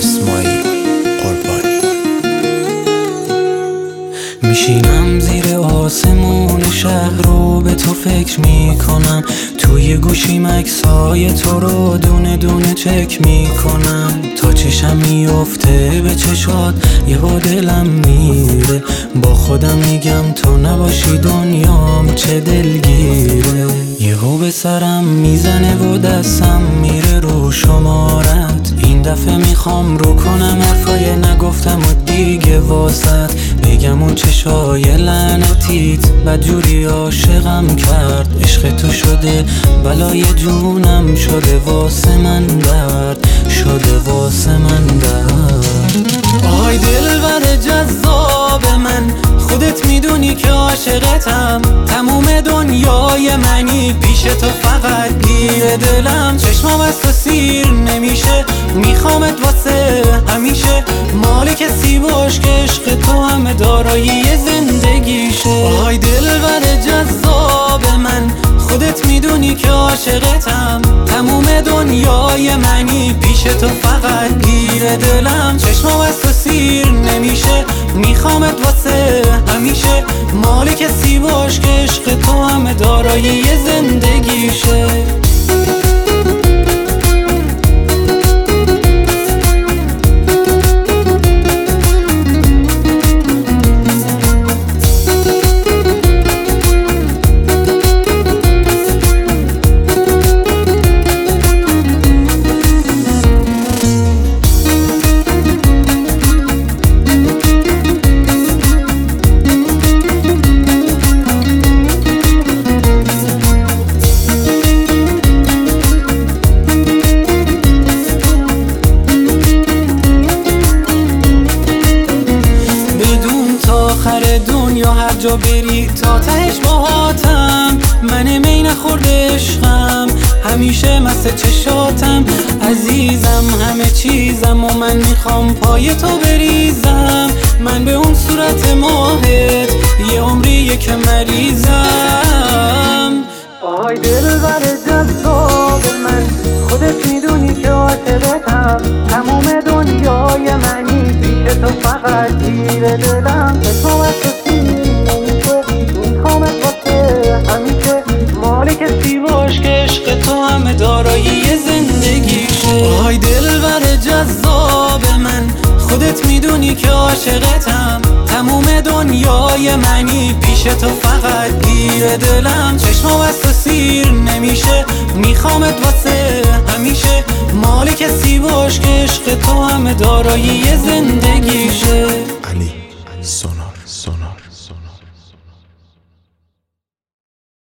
اسماعیل قربانی. میشینم زیر آسمون شهر رو به تو فکر میکنم، توی گوشیم عکسای تو رو دونه دونه چک میکنم، تا چشم میفته به چشات یهو دلم میره، با خودم میگم تو نباشی دنیام چه دلگیره، یهو به سرم میزنه و دستم میره رو شمارت، این دفعه میخوام رو کنم حرفای نگفتم و دیگه واسط بگم اون چشای لعنتیت بدجوری عاشقم کرد، عشق تو شده بلای جونم، شده واسه من درد، شده واسه من درد. آهای دلبر جذاب من، خودت میدونی که عاشقتم، تموم دنیای منی، پیش تو فقط گیر دلم، چشمام از تو سیر نمیشه، میخوامت واسه همیشه، مال کسی باش که عشق تو همه دارایی زندگیشه. آهای دلبر جذاب من، خودت میدونی که عاشقتم، تموم دنیای منی، پیش تو فقط گیر دلم، چشمام از تو سیر نمیشه، میخوامت واسه همیشه، مال کسی باش که عشق تو همه دارایی زندگیشه. آخر دنیا هر جا بری تا تهش باهاتم، من می نخورده عشقم، همیشه مست چشاتم، عزیزم همه چیزم و من میخوام پای تو بریزم، من به اون صورت ماهت یه عمریه که مریضم. آهای دلبر جذاب من، خودت میدونی که عاشقتم، تموم دنیای منی، پیش تو فقط گیر دلم، چشمام از تو سیر نمیشه، میخوامت واسه همیشه، مال کسی باش که عشق تو همه دارایی زندگیشه. آهای دلبر جذاب من، خودت میدونی که عاشقتم، تموم دنیای منی، پیش تو فقط گیر دلم، چشمام از تو سیر نمیشه، میخوامت واسه همیشه، مال کسی باش که عشق تو همه دارایی زندگیشه.